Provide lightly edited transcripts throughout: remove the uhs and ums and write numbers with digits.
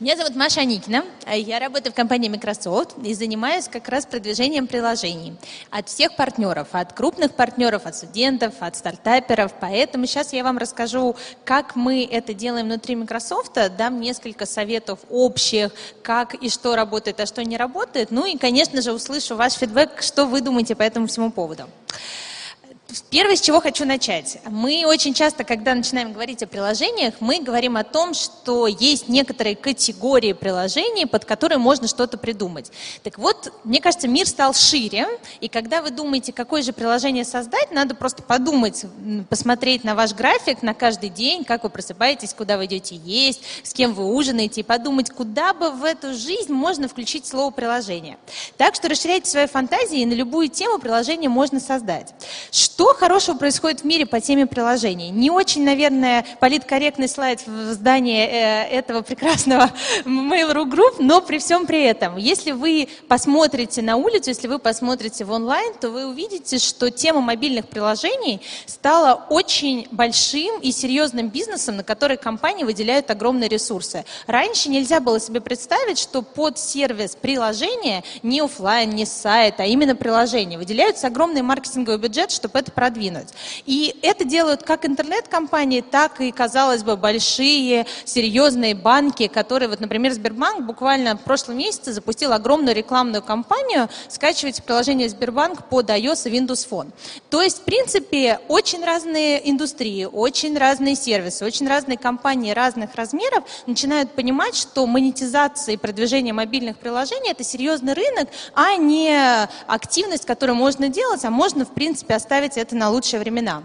Меня зовут Маша Аникина, я работаю в компании Microsoft и занимаюсь как раз продвижением приложений от всех партнеров, от крупных партнеров, от студентов, от стартаперов. Поэтому сейчас я вам расскажу, как мы это делаем внутри Microsoft, дам несколько советов общих, как и что работает, а что не работает. Ну и, конечно же, услышу ваш фидбэк, что вы думаете по этому всему поводу. Первое, с чего хочу начать. Мы очень часто, когда начинаем говорить о приложениях, мы говорим о том, что есть некоторые категории приложений, под которые можно что-то придумать. Так вот, мне кажется, мир стал шире, и когда вы думаете, какое же приложение создать, надо просто подумать, посмотреть на ваш график на каждый день, как вы просыпаетесь, куда вы идете есть, с кем вы ужинаете, и подумать, куда бы в эту жизнь можно включить слово «приложение». Так что расширяйте свои фантазии, и на любую тему приложение можно создать. Что хорошего происходит в мире по теме приложений? Не очень, наверное, политкорректный слайд в здании этого прекрасного Mail.ru Group, но при всем при этом, если вы посмотрите на улицу, если вы посмотрите в онлайн, то вы увидите, что тема мобильных приложений стала очень большим и серьезным бизнесом, на который компании выделяют огромные ресурсы. Раньше нельзя было себе представить, что под сервис приложения не офлайн, не сайт, а именно приложение выделяются огромный маркетинговый бюджет, чтобы это продвинуть. И это делают как интернет-компании, так и, казалось бы, большие, серьезные банки, которые, вот, например, Сбербанк буквально в прошлом месяце запустил огромную рекламную кампанию «Скачивайте приложение Сбербанк под iOS и Windows Phone». То есть, в принципе, очень разные индустрии, очень разные сервисы, очень разные компании разных размеров начинают понимать, что монетизация и продвижение мобильных приложений – это серьезный рынок, а не активность, которую можно делать, а можно, в принципе, оставить это на лучшие времена.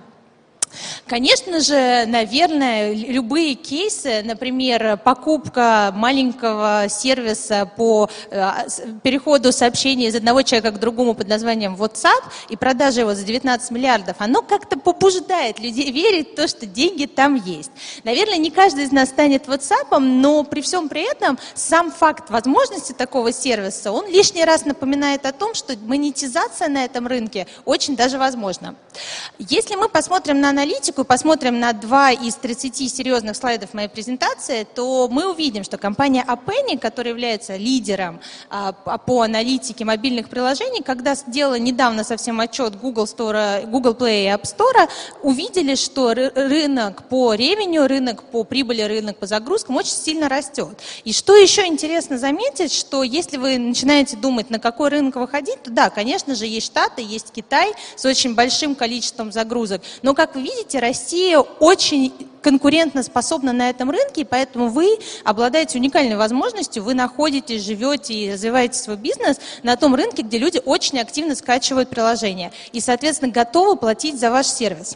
Конечно же, наверное, любые кейсы, например, покупка маленького сервиса по переходу сообщений из одного человека к другому под названием WhatsApp и продажа его за 19 миллиардов, оно как-то побуждает людей верить в то, что деньги там есть. Наверное, не каждый из нас станет WhatsApp, но при всем при этом сам факт возможности такого сервиса, он лишний раз напоминает о том, что монетизация на этом рынке очень даже возможна. Если мы посмотрим на аналитику и посмотрим на 2 из 30 серьезных слайдов моей презентации, то мы увидим, что компания Appenny, которая является лидером по аналитике мобильных приложений, когда сделала недавно совсем отчет Google Play и App Store, увидели, что рынок по ревеню, рынок по прибыли, рынок по загрузкам очень сильно растет. И что еще интересно заметить, что если вы начинаете думать, на какой рынок выходить, то да, конечно же, есть Штаты, есть Китай с очень большим количеством загрузок, но, как вы видите, Россия очень конкурентоспособна на этом рынке, и поэтому вы обладаете уникальной возможностью, вы находитесь, живете и развиваете свой бизнес на том рынке, где люди очень активно скачивают приложения и, соответственно, готовы платить за ваш сервис.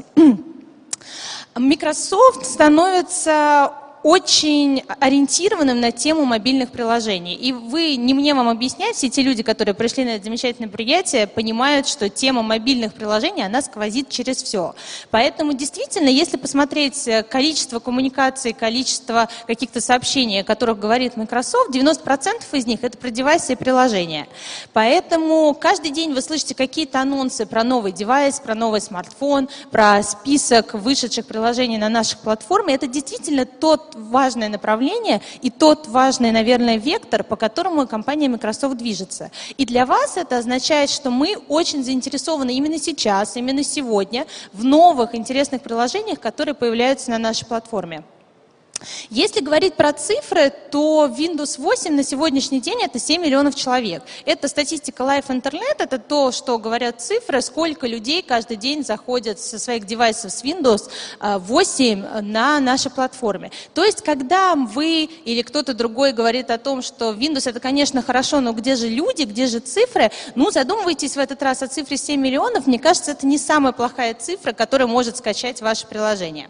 Microsoft становится очень ориентированным на тему мобильных приложений. И вы, не мне вам объяснять, все те люди, которые пришли на это замечательное мероприятие, понимают, что тема мобильных приложений, она сквозит через все. Поэтому действительно, если посмотреть количество коммуникаций, количество каких-то сообщений, о которых говорит Microsoft, 90% из них это про девайсы и приложения. Поэтому каждый день вы слышите какие-то анонсы про новый девайс, про новый смартфон, про список вышедших приложений на наших платформах. Это действительно тот важное направление и тот важный, наверное, вектор, по которому компания Microsoft движется. И для вас это означает, что мы очень заинтересованы именно сейчас, именно сегодня в новых интересных приложениях, которые появляются на нашей платформе. Если говорить про цифры, то Windows 8 на сегодняшний день это 7 миллионов человек. Это статистика Life Internet, это то, что говорят цифры, сколько людей каждый день заходят со своих девайсов с Windows 8 на нашей платформе. То есть, когда вы или кто-то другой говорит о том, что Windows это, конечно, хорошо, но где же люди, где же цифры, ну, задумывайтесь в этот раз о цифре 7 миллионов, мне кажется, это не самая плохая цифра, которая может скачать ваше приложение.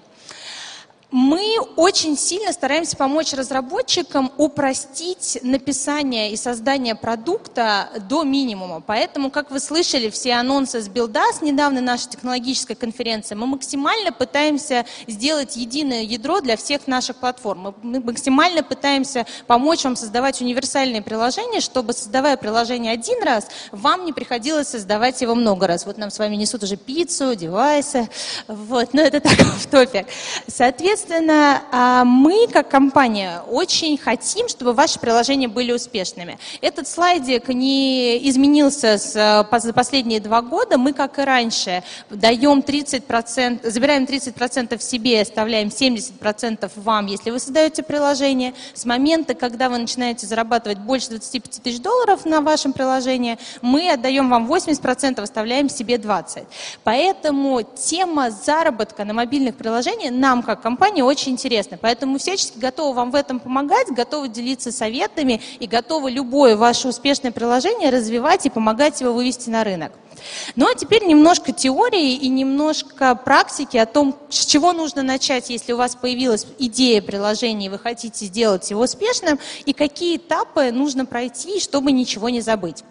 Мы очень сильно стараемся помочь разработчикам упростить написание и создание продукта до минимума. Поэтому, как вы слышали, все анонсы с Build.us, недавно наша технологическая конференция, мы максимально пытаемся сделать единое ядро для всех наших платформ. Мы максимально пытаемся помочь вам создавать универсальные приложения, чтобы, создавая приложение один раз, вам не приходилось создавать его много раз. Вот нам с вами несут уже пиццу, девайсы, вот, но это так в топе. Соответственно, Соответственно, мы, как компания, очень хотим, чтобы ваши приложения были успешными. Этот слайдик не изменился за последние 2 года. Мы, как и раньше, даем 30%, забираем 30% себе, оставляем 70% вам, если вы создаете приложение. С момента, когда вы начинаете зарабатывать больше 25 тысяч долларов на вашем приложении, мы отдаем вам 80%, оставляем себе 20%. Поэтому тема заработка на мобильных приложениях нам, как компания, очень интересна. Поэтому мы всячески готовы вам в этом помогать, готовы делиться советами и готовы любое ваше успешное приложение развивать и помогать его вывести на рынок. Ну а теперь немножко теории и немножко практики о том, с чего нужно начать, если у вас появилась идея приложения и вы хотите сделать его успешным, и какие этапы нужно пройти, чтобы ничего не забыть.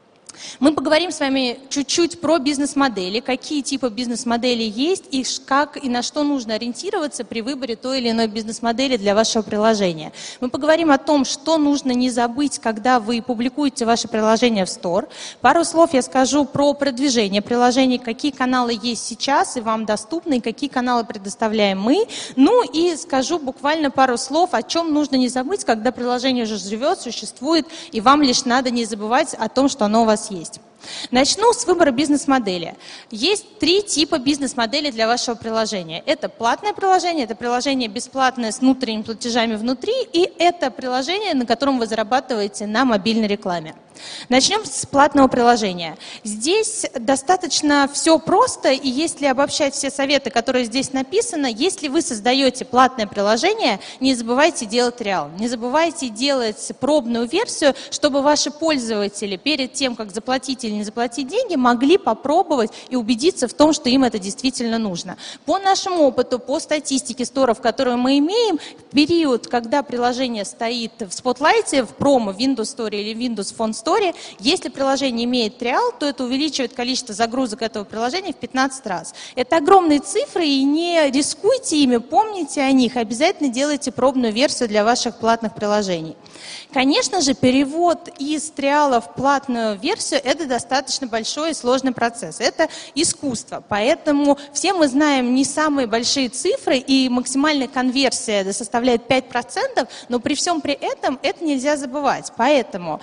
Мы поговорим с вами чуть-чуть про бизнес-модели, какие типы бизнес-моделей есть и как и на что нужно ориентироваться при выборе той или иной бизнес-модели для вашего приложения. Мы поговорим о том, что нужно не забыть, когда вы публикуете ваше приложение в Store. Пару слов я скажу про продвижение приложений, какие каналы есть сейчас и вам доступны, и какие каналы предоставляем мы. Ну и скажу буквально пару слов, о чем нужно не забыть, когда приложение уже живет, существует, и вам лишь надо не забывать о том, что оно у вас есть. Начну с выбора бизнес-модели. Есть 3 типа бизнес-модели для вашего приложения. Это платное приложение, это приложение бесплатное с внутренними платежами внутри, и это приложение, на котором вы зарабатываете на мобильной рекламе. Начнем с платного приложения. Здесь достаточно все просто, и если обобщать все советы, которые здесь написаны, если вы создаете платное приложение, не забывайте делать триал, не забывайте делать пробную версию, чтобы ваши пользователи перед тем, как заплатить или не заплатить деньги, могли попробовать и убедиться в том, что им это действительно нужно. По нашему опыту, по статистике сторов, которую мы имеем, в период, когда приложение стоит в спотлайте, в промо, в Windows Store или Windows Phone Store, если приложение имеет триал, то это увеличивает количество загрузок этого приложения в 15 раз. Это огромные цифры, и не рискуйте ими, помните о них, обязательно делайте пробную версию для ваших платных приложений. Конечно же, перевод из триала в платную версию – это достаточно большой и сложный процесс. Это искусство, поэтому все мы знаем не самые большие цифры, и максимальная конверсия составляет 5%, но при всем при этом это нельзя забывать. Поэтому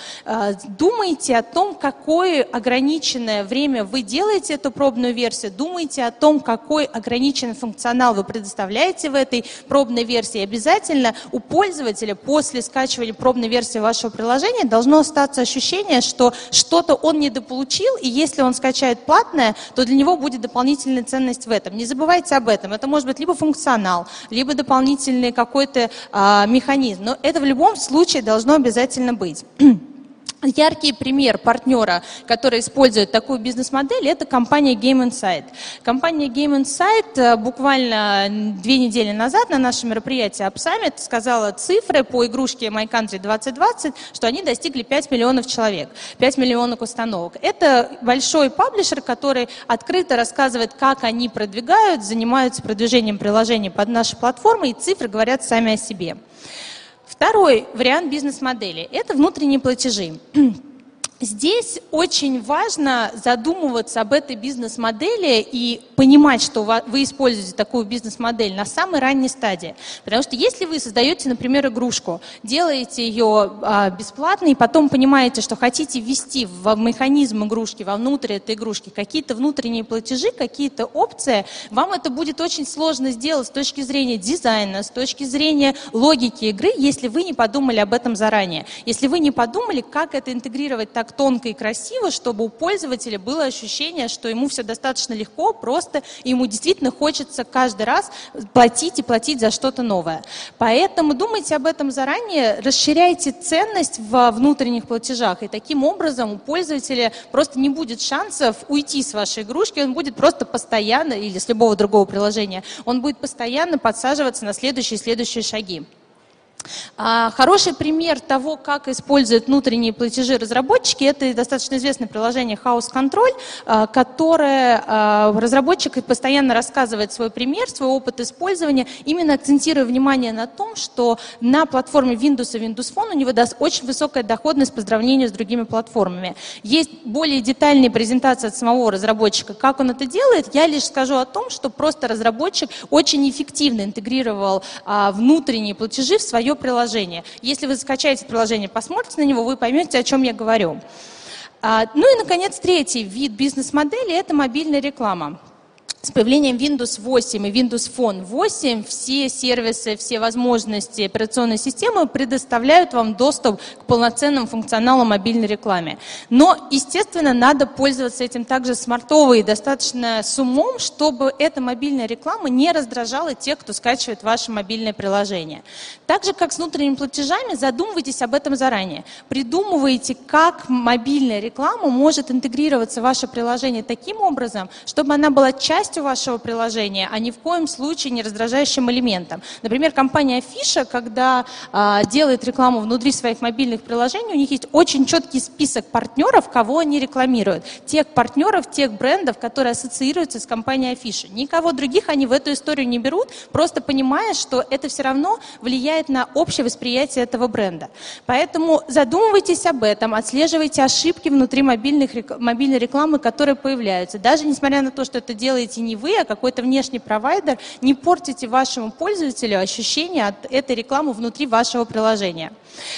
думайте о том, какое ограниченное время вы делаете эту пробную версию, думайте о том, какой ограниченный функционал вы предоставляете в этой пробной версии. И обязательно у пользователя после скачивания пробной версии вашего приложения должно остаться ощущение, что что-то он недополучил, и если он скачает платное, то для него будет дополнительная ценность в этом. Не забывайте об этом. Это может быть либо функционал, либо дополнительный какой-то механизм. Но это в любом случае должно обязательно быть. Яркий пример партнера, который использует такую бизнес-модель, это компания Game Insight. Компания Game Insight буквально 2 недели назад на нашем мероприятии AppSummit сказала цифры по игрушке My Country 2020, что они достигли 5 миллионов человек, 5 миллионов установок. Это большой паблишер, который открыто рассказывает, как они продвигают, занимаются продвижением приложений под нашей платформой, и цифры говорят сами о себе. Второй вариант бизнес-модели – это внутренние платежи. Здесь очень важно задумываться об этой бизнес-модели и понимать, что вы используете такую бизнес-модель на самой ранней стадии. Потому что если вы создаете, например, игрушку, делаете ее бесплатно и потом понимаете, что хотите ввести в механизм игрушки, вовнутрь этой игрушки какие-то внутренние платежи, какие-то опции, вам это будет очень сложно сделать с точки зрения дизайна, с точки зрения логики игры, если вы не подумали об этом заранее. Если вы не подумали, как это интегрировать так тонко и красиво, чтобы у пользователя было ощущение, что ему все достаточно легко, просто, и ему действительно хочется каждый раз платить и платить за что-то новое. Поэтому думайте об этом заранее, расширяйте ценность во внутренних платежах, и таким образом у пользователя просто не будет шансов уйти с вашей игрушки, он будет просто постоянно, или с любого другого приложения, он будет постоянно подсаживаться на следующие шаги. Хороший пример того, как используют внутренние платежи разработчики, это достаточно известное приложение House Control, которое разработчик постоянно рассказывает свой пример, свой опыт использования, именно акцентируя внимание на том, что на платформе Windows и Windows Phone у него очень высокая доходность по сравнению с другими платформами. Есть более детальные презентации от самого разработчика, как он это делает. Я лишь скажу о том, что просто разработчик очень эффективно интегрировал внутренние платежи в свое приложение. Если вы скачаете приложение, посмотрите на него, вы поймете, о чем я говорю. Ну и, наконец, третий вид бизнес-модели – это мобильная реклама. С появлением Windows 8 и Windows Phone 8 все сервисы, все возможности операционной системы предоставляют вам доступ к полноценному функционалу мобильной рекламе. Но, естественно, надо пользоваться этим также смартово и достаточно с умом, чтобы эта мобильная реклама не раздражала тех, кто скачивает ваше мобильное приложение. Так же, как с внутренними платежами, задумывайтесь об этом заранее. Придумывайте, как мобильная реклама может интегрироваться в ваше приложение таким образом, чтобы она была частью вашего приложения, а ни в коем случае не раздражающим элементом. Например, компания Афиша, когда делает рекламу внутри своих мобильных приложений, у них есть очень четкий список партнеров, кого они рекламируют. Тех партнеров, тех брендов, которые ассоциируются с компанией Афиша. Никого других они в эту историю не берут, просто понимая, что это все равно влияет на общее восприятие этого бренда. Поэтому задумывайтесь об этом, отслеживайте ошибки внутри мобильной рекламы, которые появляются. Даже несмотря на то, что это делаете не вы, а какой-то внешний провайдер, не портите вашему пользователю ощущение от этой рекламы внутри вашего приложения.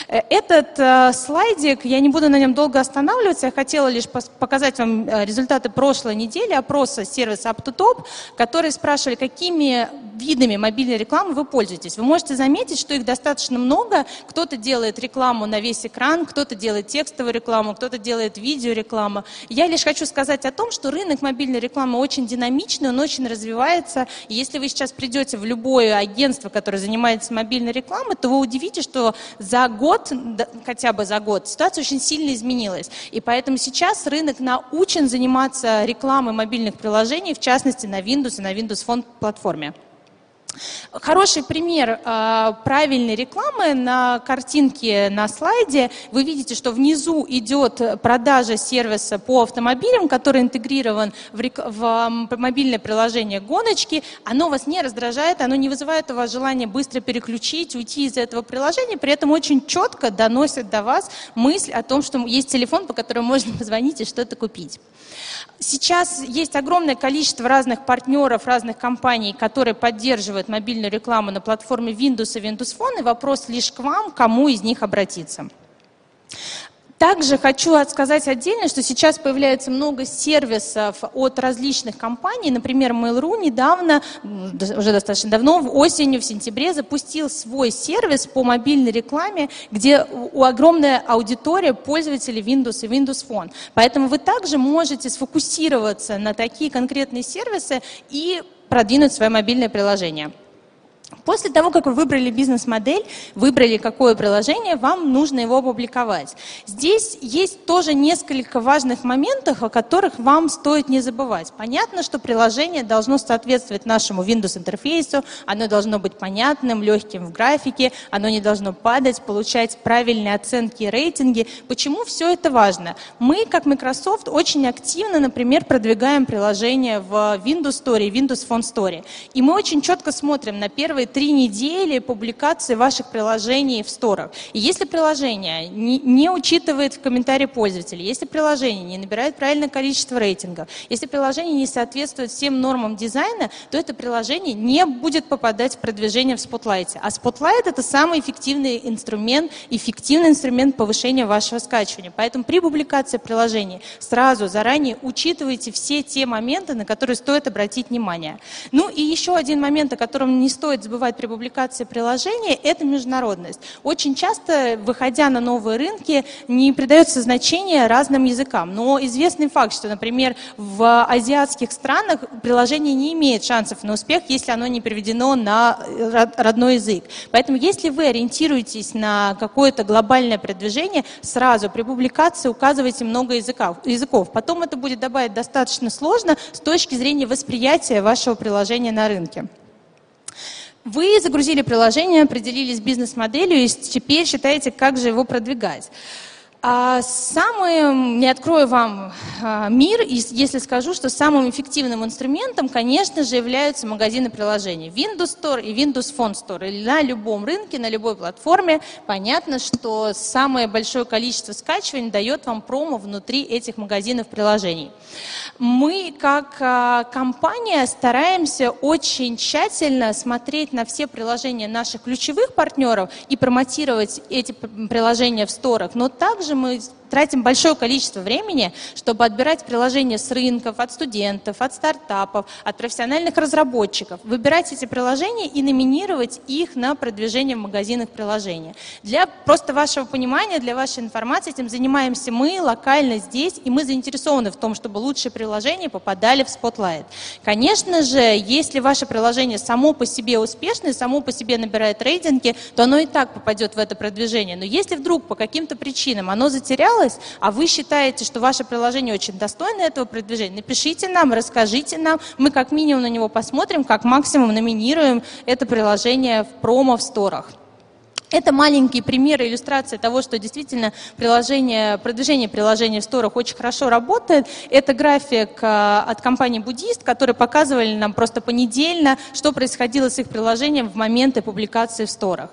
Этот слайдик, я не буду на нем долго останавливаться, я хотела лишь показать вам результаты прошлой недели опроса сервиса UpToTop, которые спрашивали, какими видами мобильной рекламы вы пользуетесь. Вы можете заметить, что их достаточно много. Кто-то делает рекламу на весь экран, кто-то делает текстовую рекламу, кто-то делает видеорекламу. Я лишь хочу сказать о том, что рынок мобильной рекламы очень динамичный, он очень развивается. И если вы сейчас придете в любое агентство, которое занимается мобильной рекламой, то вы удивитесь, что за год, хотя бы за год, ситуация очень сильно изменилась. И поэтому сейчас рынок научен заниматься рекламой мобильных приложений, в частности на Windows и на Windows Phone платформе. Хороший пример правильной рекламы на картинке на слайде. Вы видите, что внизу идет продажа сервиса по автомобилям, который интегрирован в мобильное приложение гоночки. Оно вас не раздражает, оно не вызывает у вас желания быстро переключить, уйти из этого приложения, при этом очень четко доносит до вас мысль о том, что есть телефон, по которому можно позвонить и что-то купить. Сейчас есть огромное количество разных партнеров, разных компаний, которые поддерживают мобильную рекламу на платформе Windows и Windows Phone, и вопрос лишь к вам, кому из них обратиться. Также хочу сказать отдельно, что сейчас появляется много сервисов от различных компаний. Например, Mail.ru недавно, уже достаточно давно, осенью, в сентябре, запустил свой сервис по мобильной рекламе, где огромная аудитория пользователей Windows и Windows Phone. Поэтому вы также можете сфокусироваться на такие конкретные сервисы и продвинуть свое мобильное приложение. После того, как вы выбрали бизнес-модель, выбрали какое приложение, вам нужно его опубликовать. Здесь есть тоже несколько важных моментов, о которых вам стоит не забывать. Понятно, что приложение должно соответствовать нашему Windows-интерфейсу, оно должно быть понятным, легким в графике, оно не должно падать, получать правильные оценки и рейтинги. Почему все это важно? Мы, как Microsoft, очень активно, например, продвигаем приложение в Windows Store и Windows Phone Store. И мы очень четко смотрим на первые 3 недели публикации ваших приложений в сторах. И если приложение не учитывает в комментарии пользователей, если приложение не набирает правильное количество рейтингов, если приложение не соответствует всем нормам дизайна, то это приложение не будет попадать в продвижение в Spotlight. А Spotlight – это самый эффективный инструмент повышения вашего скачивания. Поэтому при публикации приложений сразу, заранее учитывайте все те моменты, на которые стоит обратить внимание. Ну и еще один момент, о котором не стоит забывать при публикации приложения, это международность. Очень часто, выходя на новые рынки, не придается значения разным языкам. Но известный факт, что, например, в азиатских странах приложение не имеет шансов на успех, если оно не переведено на родной язык. Поэтому, если вы ориентируетесь на какое-то глобальное продвижение, сразу при публикации указывайте много языков. Потом это будет добавить достаточно сложно с точки зрения восприятия вашего приложения на рынке. Вы загрузили приложение, определились с бизнес-моделью и теперь считаете, как же его продвигать. Не открою вам мир, если скажу, что самым эффективным инструментом, конечно же, являются магазины приложений. Windows Store и Windows Phone Store. Или на любом рынке, на любой платформе. Понятно, что самое большое количество скачиваний дает вам промо внутри этих магазинов приложений. Мы, как компания, стараемся очень тщательно смотреть на все приложения наших ключевых партнеров и промотировать эти приложения в сторах, но также мы тратим большое количество времени, чтобы отбирать приложения с рынков, от студентов, от стартапов, от профессиональных разработчиков, выбирать эти приложения и номинировать их на продвижение в магазинах приложения. Для просто вашего понимания, для вашей информации, этим занимаемся мы локально здесь, и мы заинтересованы в том, чтобы лучшие приложения попадали в Spotlight. Конечно же, если ваше приложение само по себе успешное, само по себе набирает рейтинги, то оно и так попадет в это продвижение. Но если вдруг по каким-то причинам оно затерялось, а вы считаете, что ваше приложение очень достойно этого продвижения, напишите нам, расскажите нам, мы как минимум на него посмотрим, как максимум номинируем это приложение в промо в сторах. Это маленькие примеры, иллюстрации того, что действительно продвижение приложений в сторах очень хорошо работает. Это график от компании Буддист, который показывали нам просто понедельно, что происходило с их приложением в моменты публикации в сторах.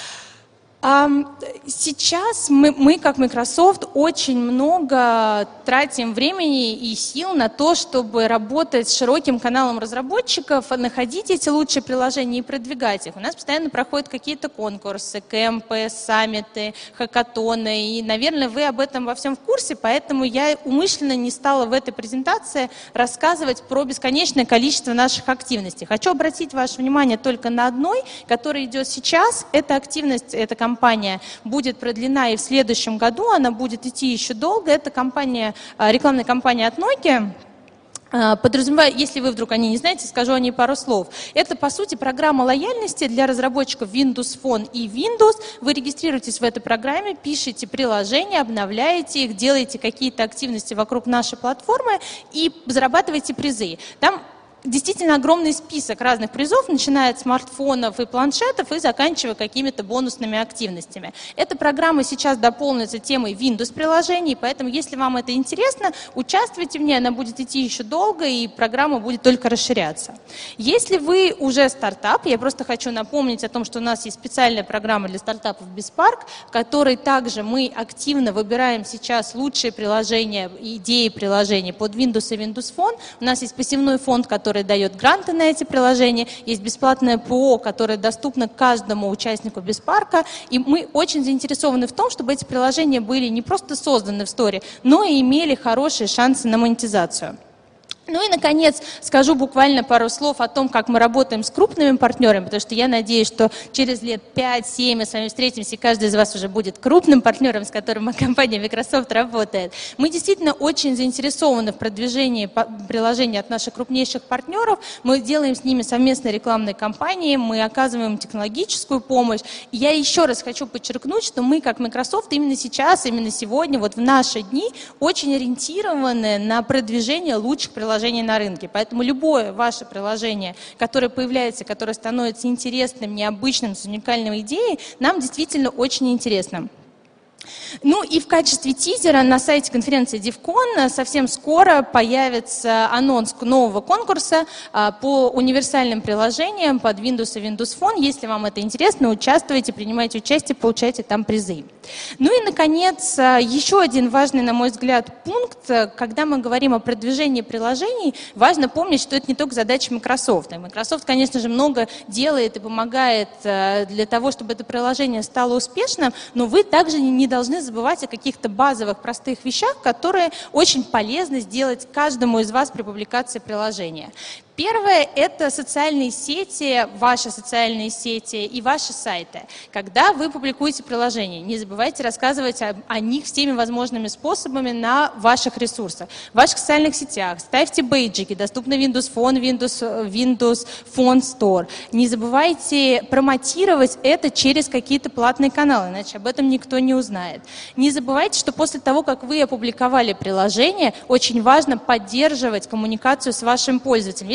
Сейчас мы, как Microsoft, очень много тратим времени и сил на то, чтобы работать с широким каналом разработчиков, находить эти лучшие приложения и продвигать их. У нас постоянно проходят какие-то конкурсы, кемпы, саммиты, хакатоны, и, наверное, вы об этом во всем в курсе, поэтому я умышленно не стала в этой презентации рассказывать про бесконечное количество наших активностей. Хочу обратить ваше внимание только на одной, которая идет сейчас. Эта активность, эта кампания будет продлена и в следующем году, она будет идти еще долго. Это рекламная кампания от Nokia. Подразумеваю, если вы вдруг о ней не знаете, скажу о ней пару слов. Это, по сути, программа лояльности для разработчиков Windows Phone и Windows. Вы регистрируетесь в этой программе, пишете приложения, обновляете их, делаете какие-то активности вокруг нашей платформы и зарабатываете призы. Там действительно огромный список разных призов, начиная от смартфонов и планшетов и заканчивая какими-то бонусными активностями. Эта программа сейчас дополнится темой Windows-приложений, поэтому, если вам это интересно, участвуйте в ней, она будет идти еще долго, и программа будет только расширяться. Если вы уже стартап, я просто хочу напомнить о том, что у нас есть специальная программа для стартапов BizSpark, в которой также мы активно выбираем сейчас лучшие приложения, идеи приложений под Windows и Windows Phone. У нас есть посевной фонд, который дает гранты на эти приложения, есть бесплатное ПО, которое доступно каждому участнику BizSpark, и мы очень заинтересованы в том, чтобы эти приложения были не просто созданы в сторе, но и имели хорошие шансы на монетизацию. Ну и, наконец, скажу буквально пару слов о том, как мы работаем с крупными партнерами, потому что я надеюсь, что через лет 5-7 мы с вами встретимся, и каждый из вас уже будет крупным партнером, с которым компания Microsoft работает. Мы действительно очень заинтересованы в продвижении приложений от наших крупнейших партнеров. Мы делаем с ними совместные рекламные кампании, мы оказываем технологическую помощь. И я еще раз хочу подчеркнуть, что мы, как Microsoft, именно сейчас, именно сегодня, вот в наши дни, очень ориентированы на продвижение лучших приложений на рынке. Поэтому любое ваше приложение, которое появляется, которое становится интересным, необычным, с уникальной идеей, нам действительно очень интересно. Ну и в качестве тизера на сайте конференции DevCon совсем скоро появится анонс нового конкурса по универсальным приложениям под Windows и Windows Phone. Если вам это интересно, участвуйте, принимайте участие, получайте там призы. Ну и, наконец, еще один важный, на мой взгляд, пункт. Когда мы говорим о продвижении приложений, важно помнить, что это не только задача Microsoft. И Microsoft, конечно же, много делает и помогает для того, чтобы это приложение стало успешным, но вы также не должны забывать о каких-то базовых, простых вещах, которые очень полезно сделать каждому из вас при публикации приложения. Первое – это социальные сети, ваши социальные сети и ваши сайты. Когда вы публикуете приложение, не забывайте рассказывать о них всеми возможными способами на ваших ресурсах. В ваших социальных сетях ставьте бейджики, доступны Windows Phone, Windows Phone Store. Не забывайте промотировать это через какие-то платные каналы, иначе об этом никто не узнает. Не забывайте, что после того, как вы опубликовали приложение, очень важно поддерживать коммуникацию с вашим пользователем.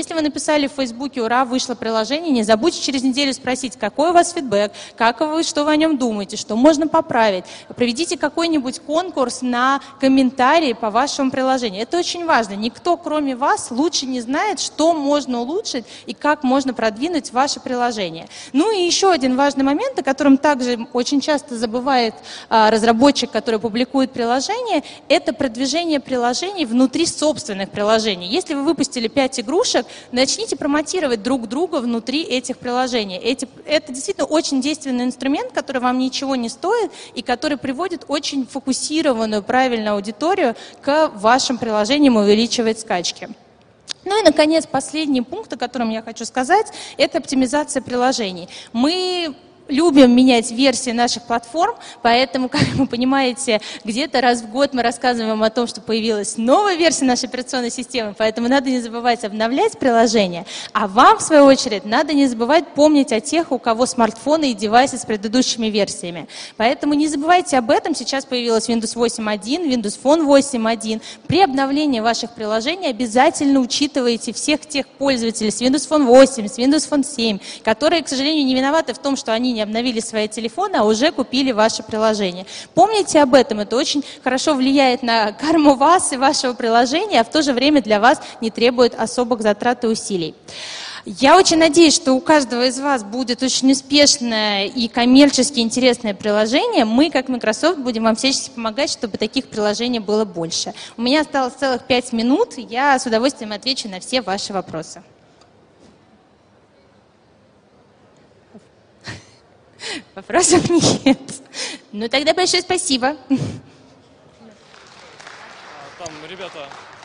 Если вы написали в Фейсбуке «Ура, вышло приложение», не забудьте через неделю спросить, какой у вас фидбэк, как вы, что вы о нем думаете, что можно поправить. Проведите какой-нибудь конкурс на комментарии по вашему приложению. Это очень важно. Никто, кроме вас, лучше не знает, что можно улучшить и как можно продвинуть ваше приложение. Ну и еще один важный момент, о котором также очень часто забывает разработчик, который публикует приложение, это продвижение приложений внутри собственных приложений. Если вы выпустили 5 игрушек, начните промотировать друг друга внутри этих приложений. Это действительно очень действенный инструмент, который вам ничего не стоит и который приводит очень фокусированную, правильную аудиторию к вашим приложениям и увеличивает скачки. Ну и, наконец, последний пункт, о котором я хочу сказать, это оптимизация приложений. Мы любим менять версии наших платформ, поэтому, как вы понимаете, где-то раз в год мы рассказываем вам о том, что появилась новая версия нашей операционной системы, поэтому надо не забывать обновлять приложение, а вам, в свою очередь, надо не забывать помнить о тех, у кого смартфоны и девайсы с предыдущими версиями. Поэтому не забывайте об этом. Сейчас появилась Windows 8.1, Windows Phone 8.1. При обновлении ваших приложений обязательно учитывайте всех тех пользователей с Windows Phone 8, с Windows Phone 7, которые, к сожалению, не виноваты в том, что они не обновили свои телефоны, а уже купили ваше приложение. Помните об этом, это очень хорошо влияет на карму вас и вашего приложения, а в то же время для вас не требует особых затрат и усилий. Я очень надеюсь, что у каждого из вас будет очень успешное и коммерчески интересное приложение. Мы, как Microsoft, будем вам всячески помогать, чтобы таких приложений было больше. У меня осталось целых 5 минут, я с удовольствием отвечу на все ваши вопросы. Вопросов нет. Ну тогда большое спасибо. Там ребята